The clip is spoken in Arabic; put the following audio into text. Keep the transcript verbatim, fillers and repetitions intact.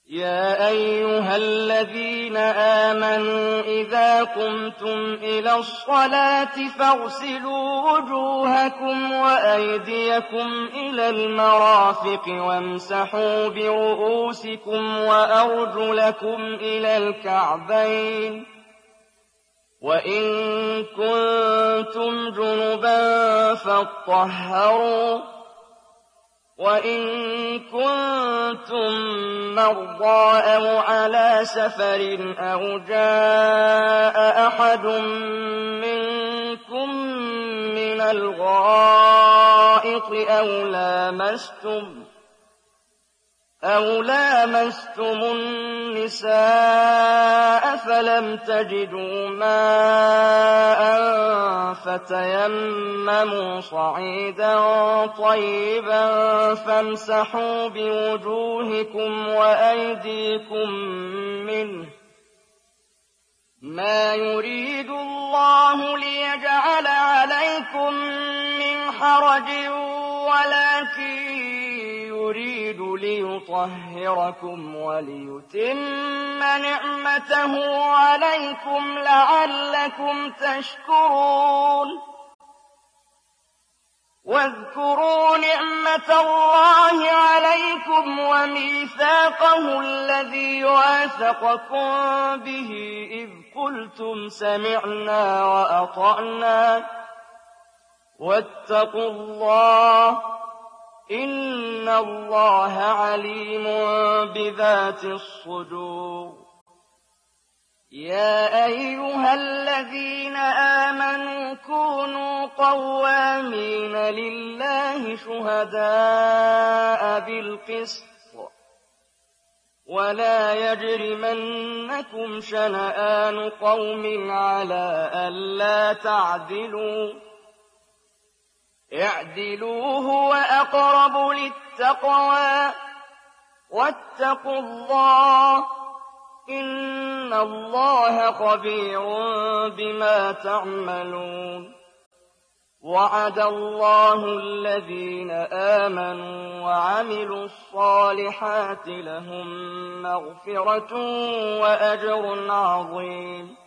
يَا أَيُّهَا الَّذِينَ آمَنُوا إِذَا قُمْتُمْ إِلَى الصَّلَاةِ فَاغْسِلُوا وُجُوهَكُمْ وَأَيْدِيَكُمْ إِلَى الْمَرَافِقِ وَامْسَحُوا بِرُءُوسِكُمْ وَأَرْجُلَكُمْ إِلَى الْكَعْبَيْنِ ۚ وَإِن كُنتُمْ جُنُبًا فَاطَّهَّرُوا ۚ وَإِن كُنتُم مَّرْضَىٰ أَوْ عَلَىٰ سَفَرٍ أَوْ جَاءَ أَحَدٌ مِّنكُم مِّنَ الْغَائِطِ أَوْ لَامَسْتُمُ النِّسَاءَ فَلَمْ تَجِدُوا مَاءً فَتَيَمَّمُوا صَعِيدًا طَيِّبًا فَامْسَحُوا بِوُجُوهِكُمْ وَأَيْدِيكُم مِّنْهُ ۚ مَا يُرِيدُ اللَّهُ لِيَجْعَلَ عَلَيْكُم مِّنْ حَرَجٍ وَلَٰكِن يُرِيدُ لِيُطَهِّرَكُمْ وَلِيُتِمَّ نِعْمَتَهُ عَلَيْكُمْ لَعَلَّكُمْ تَشْكُرُونَ وَاذْكُرُوا نِعْمَةَ اللَّهِ عَلَيْكُمْ وَمِيثَاقَهُ الَّذِي وَاثَقَكُم بِهِ إِذْ قُلْتُمْ سَمِعْنَا وَأَطَعْنَا ۖ وَاتَّقُوا اللَّهَ ۚ إِنَّ اللَّهَ عَلِيمٌ بِذَاتِ الصُّدُورِ. يَا أَيُّهَا الَّذِينَ آمَنُوا كُونُوا قَوَّامِينَ لِلَّهِ شُهَدَاءَ بِالْقِسْطِ ۖ وَلَا يَجْرِمَنَّكُمْ شَنَآنُ قَوْمٍ عَلَىٰ أَلَّا تَعْدِلُوا ۚ اعْدِلُوا هُوَ أَقْرَبُ لِلتَّقْوَىٰ ۖ وَاتَّقُوا اللَّهَ ۚ إِنَّ اللَّهَ خَبِيرٌ بِمَا تَعْمَلُونَ. وَعَدَ اللَّهُ الَّذِينَ آمَنُوا وَعَمِلُوا الصَّالِحَاتِ لَهُم مَّغْفِرَةٌ وَأَجْرٌ عَظِيمٌ.